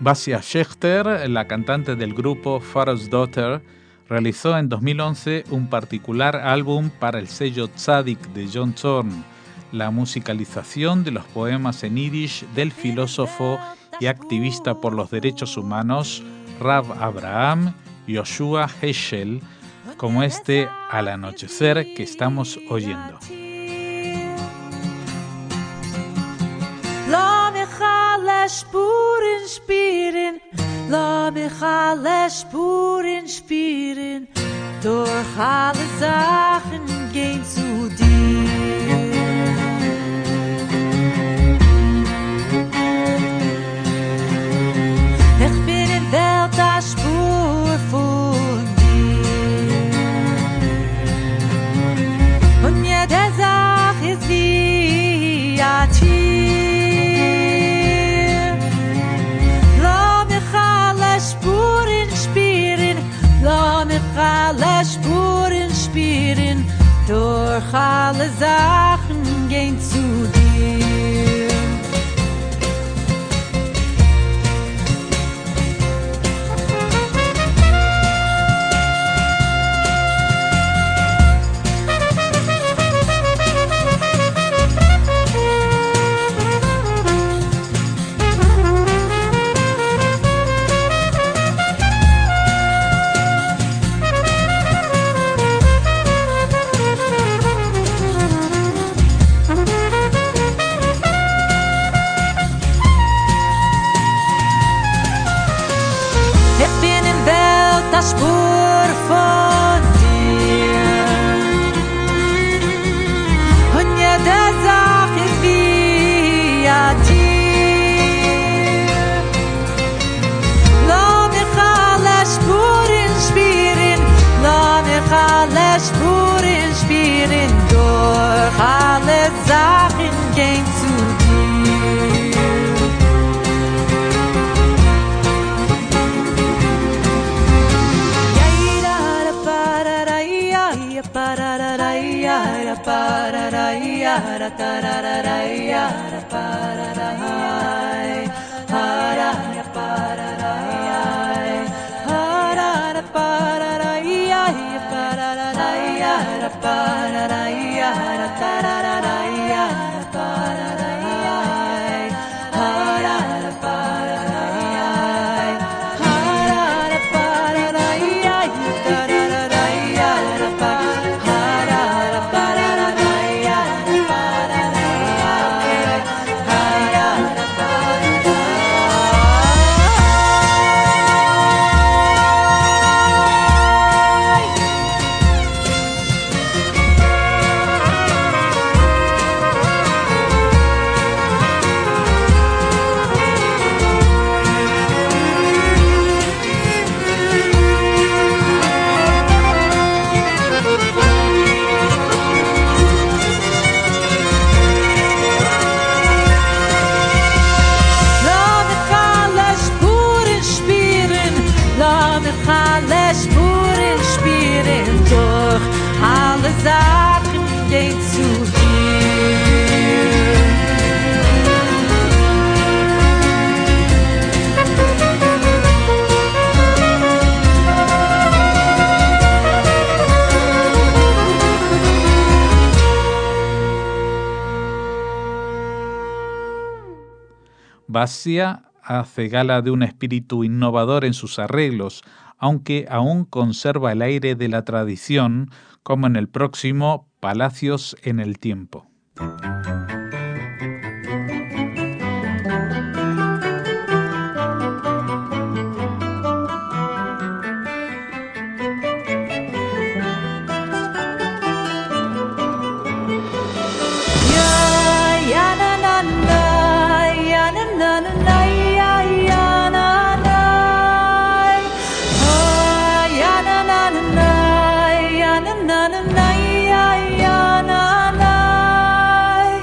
Basia Schechter, la cantante del grupo Pharaoh's Daughter, realizó en 2011 un particular álbum para el sello Tzadik de John Zorn, la musicalización de los poemas en yiddish del filósofo y activista por los derechos humanos Rav Abraham Yoshua Heschel, como este Al anochecer que estamos oyendo. La mechale Spuren spieren, la mechale Spuren spieren, durch alle Sachen gehen zu dir. Ich bin in Welt a Spur von dir, und jede Sache ist wie a Tier. Spuren spieren, la mich alle Spuren spieren, durch alle Sachen gehen zu dir. Das Spur von dir, und jede Sache ist wie a Tier. Lass mich alle Spuren spielen, lass mich alle Spuren spielen, durch alle Sachen gehen zu dir. Basia hace gala de un espíritu innovador en sus arreglos, aunque aún conserva el aire de la tradición, como en el próximo Palacios en el Tiempo. Na na na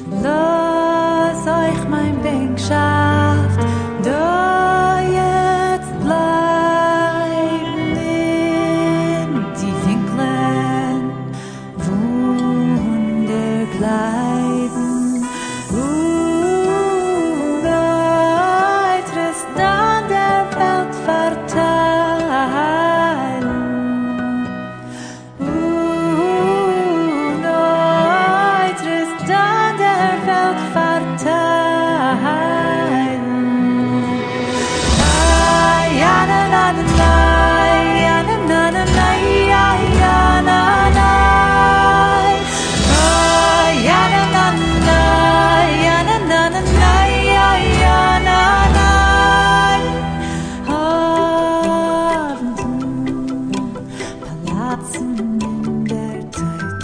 Lass euch mein Bänkschaft da jetzt bleiben in die Winkeln Wunderkleiden. Weiteres dann der Welt verteilen. Weiteres dann der Welt verteilen. Ja, na, na, na, na, ja, na, na, na, na, ja, ja, na, na. Ja, na, na, na, ja, na, na, na, na, ja, ja, na, na. Abenden, Palatsen in der Zeit.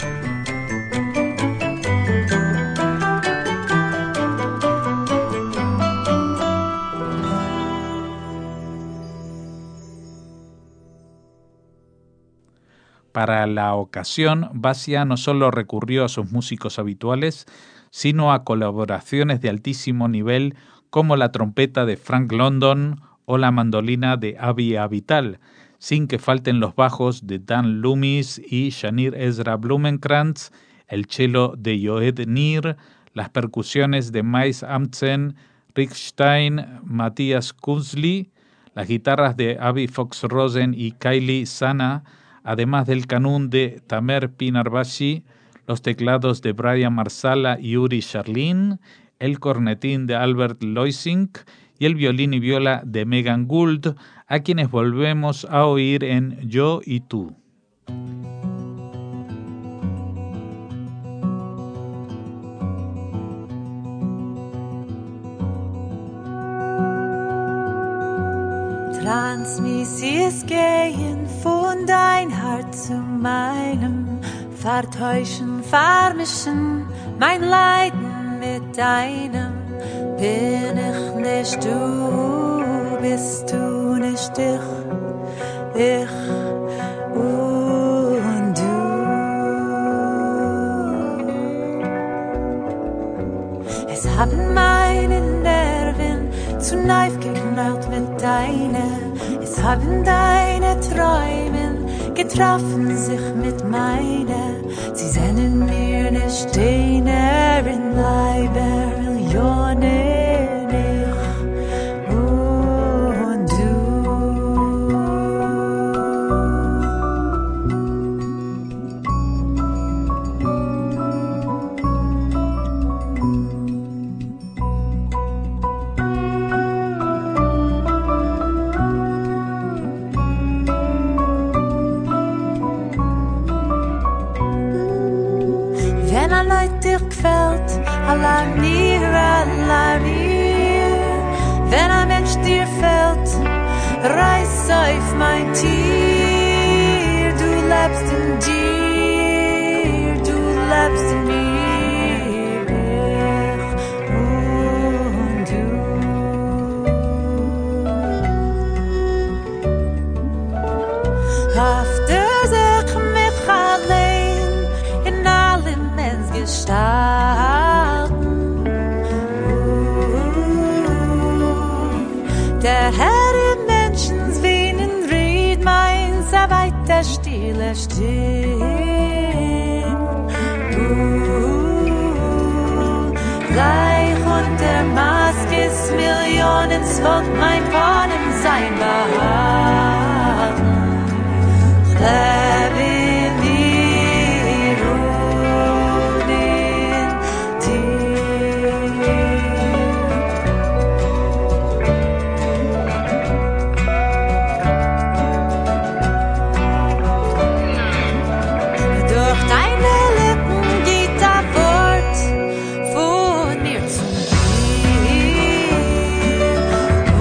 Para la ocasión, Basia no solo recurrió a sus músicos habituales, sino a colaboraciones de altísimo nivel como la trompeta de Frank London o la mandolina de Avi Avital, sin que falten los bajos de Dan Loomis y Shanir Ezra Blumenkrantz, el cello de Yoed Nir, las percusiones de Mais Amtsen, Rick Stein, Matthias Kunzli, las guitarras de Avi Fox-Rosen y Kylie Sana, además del canún de Tamer Pinarbashi, los teclados de Brian Marsala y Uri Sharlin, el cornetín de Albert Loisink y el violín y viola de Megan Gould, a quienes volvemos a oír en Yo y Tú. Transmissies gehen von dein Hart zu meinem, vertäuschen, vermischen mein Leiden mit deinem. Bin ich nicht du, bist du nicht ich und du. Es haben meine Nerven zu Neif geknallt mit deiner. Es haben deine Träumen getroffen sich mit meiner. Sie senden mir ne Steine in Leiber, Millionen ich und du. Wenn ein Leid dir gefällt, alarmier. Wenn ein Mensch dir fällt, reiß auf mein Tier. Du lebst in dir, du lebst in mir. Ich und du. Hafte sich mich allein in allen Gestalten. Der Herr im Menschens Venen riet mein so weit der Stille still. Gleich unter Maskes Millionenvolk mein Wohnen sein behalten. Lebe in dir und in dir. Durch deine Lippen geht ein Wort von mir zu dir.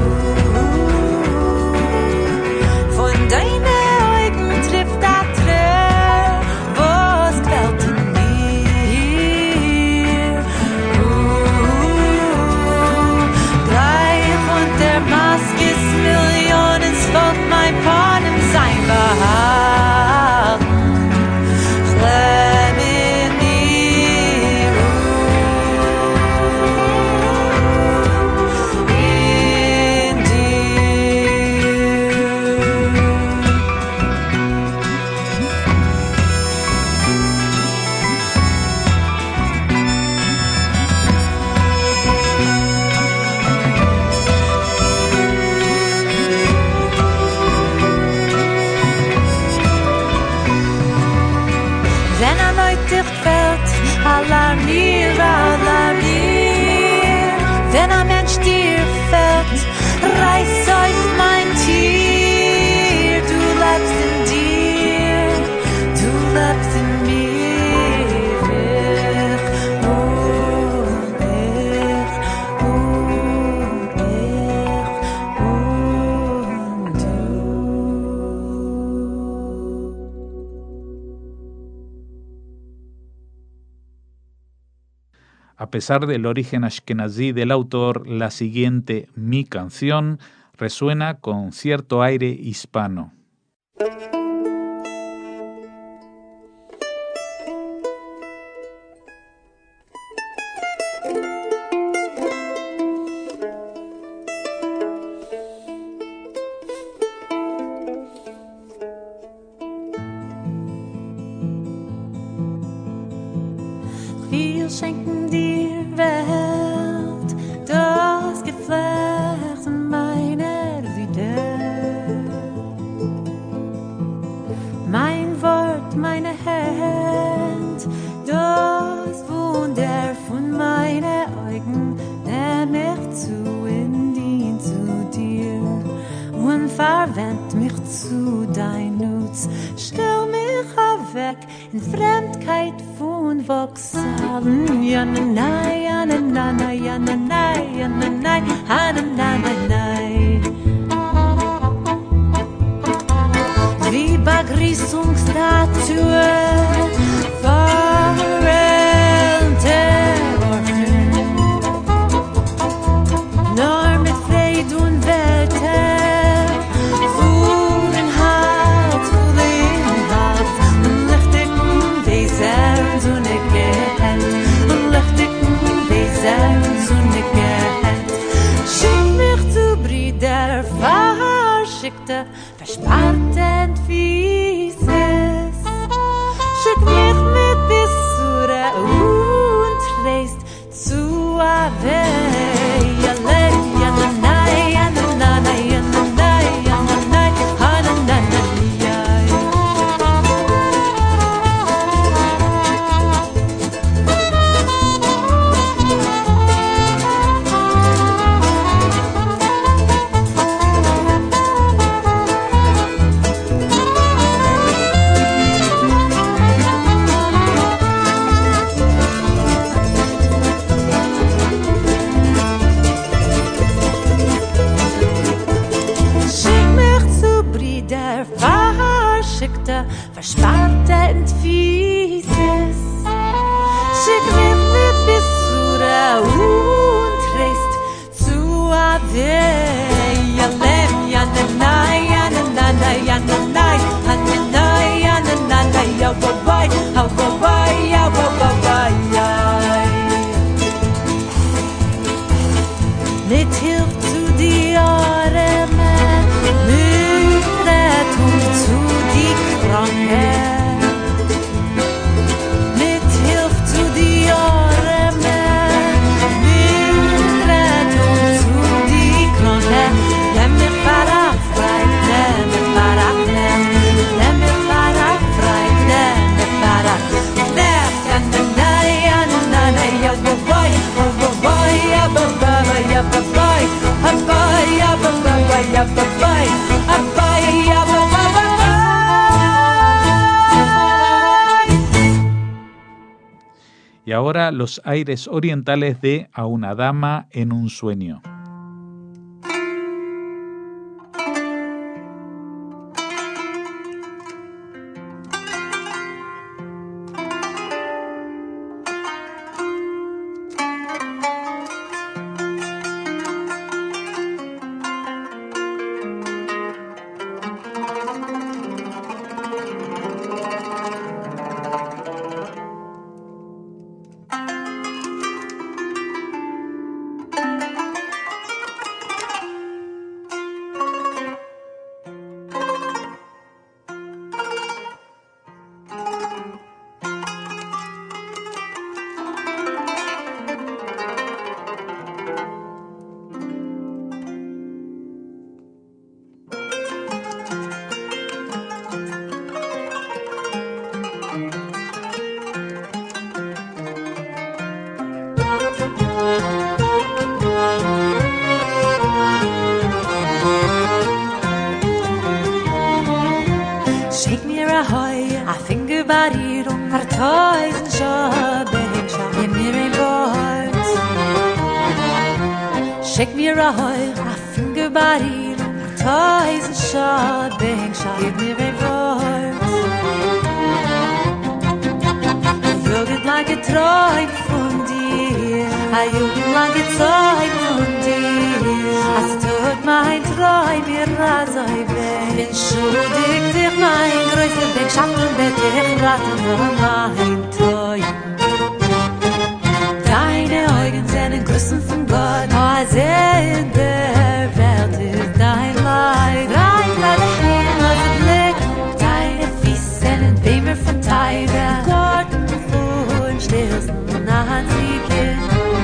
Von deinen Augen trifft ein Tränen. A pesar del origen ashkenazí del autor, la siguiente Mi canción resuena con cierto aire hispano. Wir schenken dir Welt, das Geflecht meiner Lieder. Mein Wort, meine Hand, das Wunder von meinen Augen, nimm mich zu in dien zu dir und verwend mich zu dein Nutz. Stell mich weg in Fremdkeit von Wachsalen. Ja, na, na, ja, na, na, na, ja, na, na, ja, na, na, ha, na, na, na, na. Wie Begrüßungsstatue verwählte Worte. Nur mit Fried und Werte fuhren hart vor den Hals. Schick mich zu Brüder, verschickte, versparte Entfieses. Schick mich mit Bissura und Reist zu Ave. Versparte Entfieses. Schick mich mit Bissura und Reist zu Ave. Ja, lem, ja, na, na, ja, na, na, na, ja, na, na, ja, na, na, ja, na, na, na, ja, bye, ja, bye, ja, bye, ja. Mit Hilfe zu die Arme, mit Rettung zu die Kranke. Mit Hilfe zu die Arme, mit Rettung zu die Kranke. Nimm mich frei, nimm mich frei, nimm mich frei, nimm mich frei. Y ahora los aires orientales de A una dama en un sueño. Shake me ahoy, a finger body, our toys and shopping, give me boys. Shake me ahoy, a finger body, our toys and shopping, give me boys. Feel it like a troy from dir, Lange Zeit von dir, hast du mein Träum mir rasoi weh. Bin schuldig dich mein größter Weg, schaffen mit dich raten mein Träum. Deine Augen sind Größen von Gott, als in der Welt ist dein Leid. Dein Leid ist als Blick, deine Füße sind Bämer von Teile. Garten von stillsten Naziken.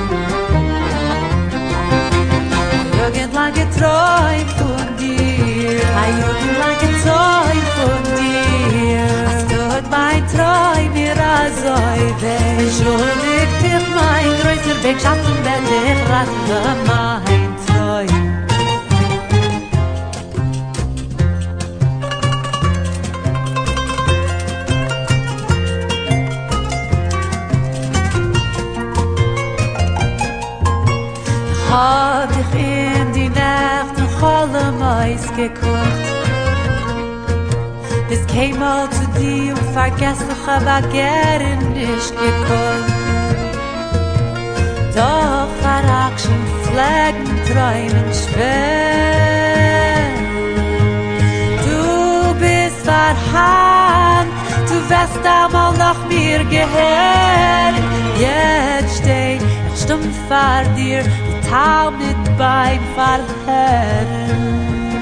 Lang geträumt von dir, lang geträumt von dir. Hast du heute mein Träum mir so weh? Schuldig dich mein größter Weg, schaffen wenn ich ratte mein Träum. Hab dich in die Nacht noch alle Mais gekocht. Bis kein Mal zu dir und vergessen, ich hab gerne nicht gekocht. Doch verrachschen, Flecken, träumen schwer. Du bist verhandt, du wirst einmal nach mir gehört. Jetzt steh ich stumm vor dir, taub nicht beim Verhören.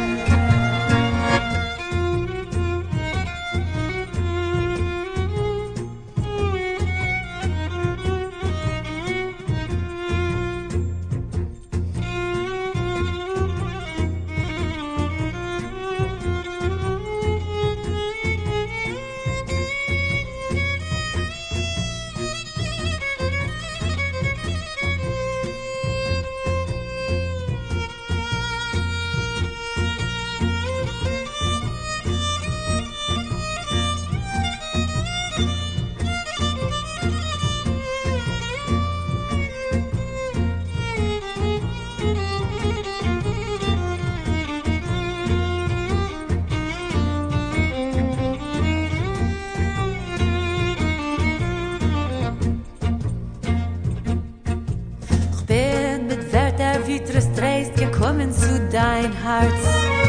Gekommen zu dein Herz,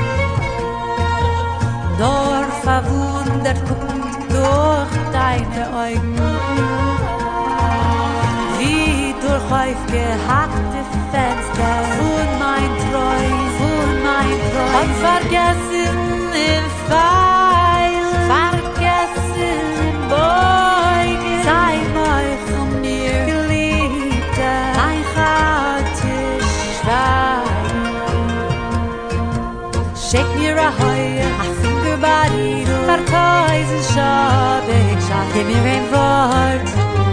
nur verwundert guckend durch deine Augen, wie durch aufgehackte Fenster von mein Träum, und vergessen im Pfeil, vergessen im Beugen, sei mal von mir geliebter, ein chaotisch Schwein. Shake me a higher, a finger body, vertoys and shot, big shot, give me rain fort.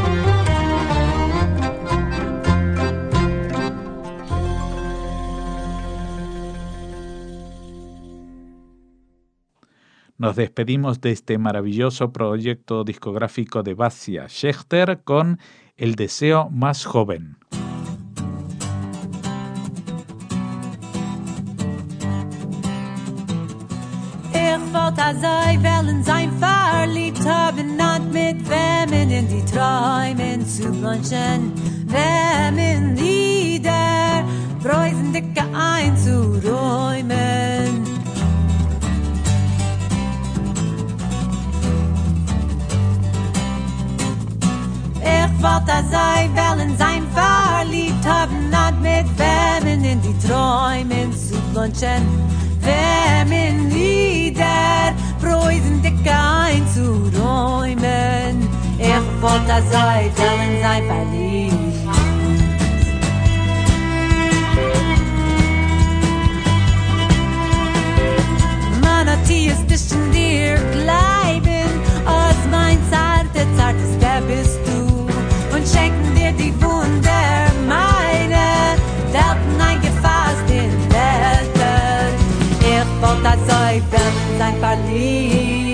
Nos despedimos de este maravilloso proyecto discográfico de Basia Schechter con El deseo más joven. Als I wollen sein verliebt haben und mit wem in die Träumen zu lunchen, wem in Lieder Preusendicke einzuräumen. Ich wollte als I wollen sein verliebt haben und mit wem in die Träumen zu lunchen, wem in Lieder Preusendicke einzuräumen. Ich wollte als I wollen sein verliebt. Ist in dir bleiben, aus mein zartes der bist du, und schenken dir die Wunder meine Welten eingefasst in Welten. Ich wollte als euch werden sein verliebt.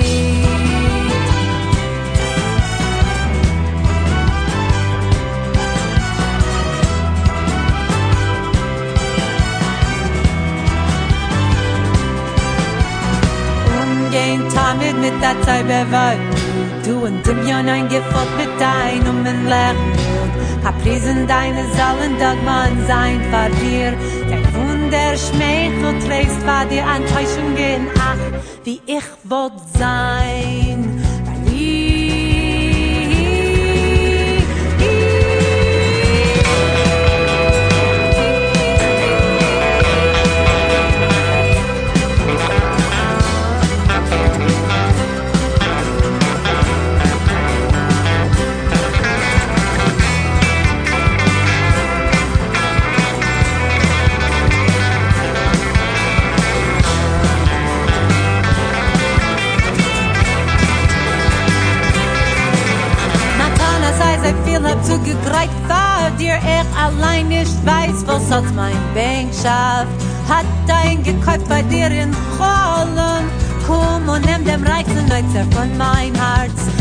Mit der Zeit bewegt, du und dem Jan eingefolgt mit deinem Lächeln. Kaprisen deine sollen Dogman sein vor dir. Der Wunder Schmeichel trägst war dir Enttäuschung gehen. Ach, wie ich wollt sein. Hab zugegreift war dir allein nicht weiß was hat mein Bänkschaft hat dein gekauft bei dir in Holland komm und nimm dem reichsten Neuzer von mein Herz